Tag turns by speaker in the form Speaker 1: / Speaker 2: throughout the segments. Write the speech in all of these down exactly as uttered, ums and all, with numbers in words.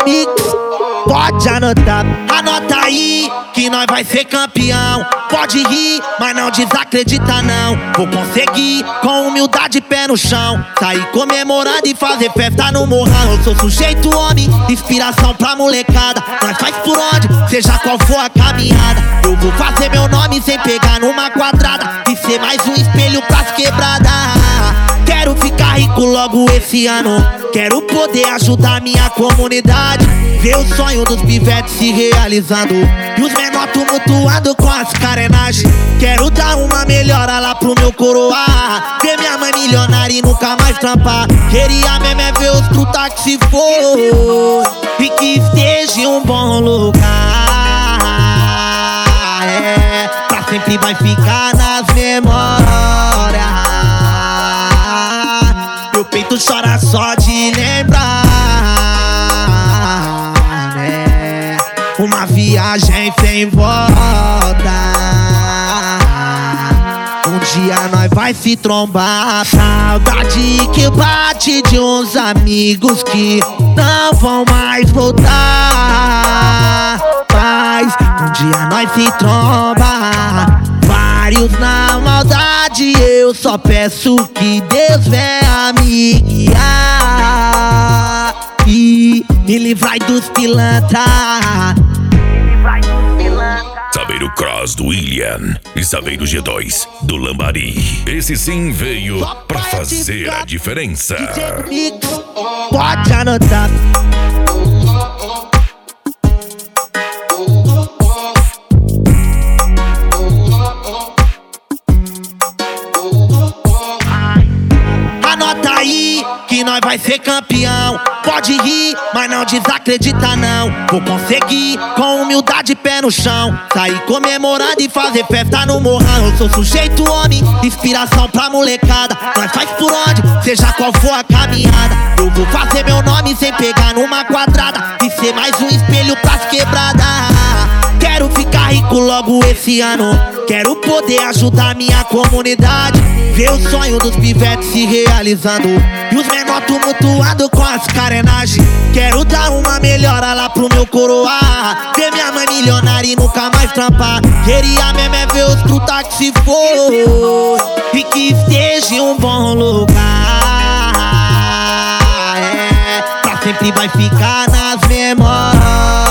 Speaker 1: Mix, pode anotar, anota aí que nós vai ser campeão. Pode rir, mas não desacredita não. Vou conseguir, com humildade, pé no chão, sair comemorando e fazer festa no morrão. Eu sou sujeito homem, inspiração pra molecada. Nós faz por onde, seja qual for a caminhada. Eu vou fazer meu nome sem pegar numa quadrada e ser mais um espelho pras quebradas. Quero ficar rico logo esse ano, quero poder ajudar minha comunidade, ver o sonho dos pivetes se realizando e os menor tumultuando com as carenagens. Quero dar uma melhora lá pro meu coroa, ver minha mãe milionária e nunca mais trampar. Queria mesmo é ver os truta que se for e que esteja em um bom lugar. É, pra sempre vai ficar nas memórias. Meu peito chora só de lembrar, né? Uma viagem sem volta. Um dia nós vai se trombar. Saudade que bate de uns amigos que não vão mais voltar. Mas um dia nós se tromba, vários na maldade. Eu só peço que Deus venha me guiar e me livrar dos pilantras.
Speaker 2: Saber o Cross do William e saber o G dois do Lambari. Esse sim veio pra fazer a diferença.
Speaker 1: Mix, pode anotar. Anota aí que nós vai ser campeão. Pode rir, mas não desacredita não. Vou conseguir, com humildade, pé no chão, sair comemorando e fazer festa no morrão. Eu sou sujeito homem, inspiração pra molecada. Nós faz por onde, seja qual for a caminhada. Eu vou fazer meu nome sem pegar numa quadrada e ser mais um espelho pras quebradas. Quero ficar rico logo esse ano, quero poder ajudar minha comunidade, ver o sonho dos pivetes se realizando e os menor tumultuando com as carenagens. Quero dar uma melhora lá pro meu coroa, ver minha mãe milionária e nunca mais trampar. Queria mesmo é ver os truta que se for e que esteja em um bom lugar. É, pra sempre vai ficar nas memórias.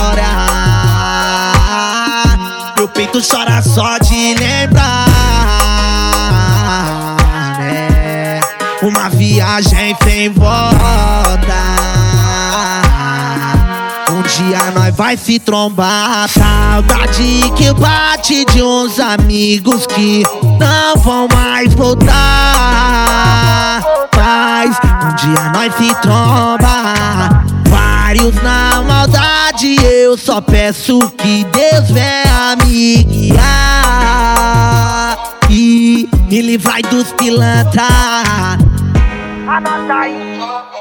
Speaker 1: Meu peito chora só de lembrar, né? Uma viagem sem volta. Um dia nós vai se trombar. Saudade que bate de uns amigos que não vão mais voltar. Mas um dia nós se tromba, vários na maldade. Eu só peço que Deus venha me guiar e me livrar dos pilantras. Anota aí.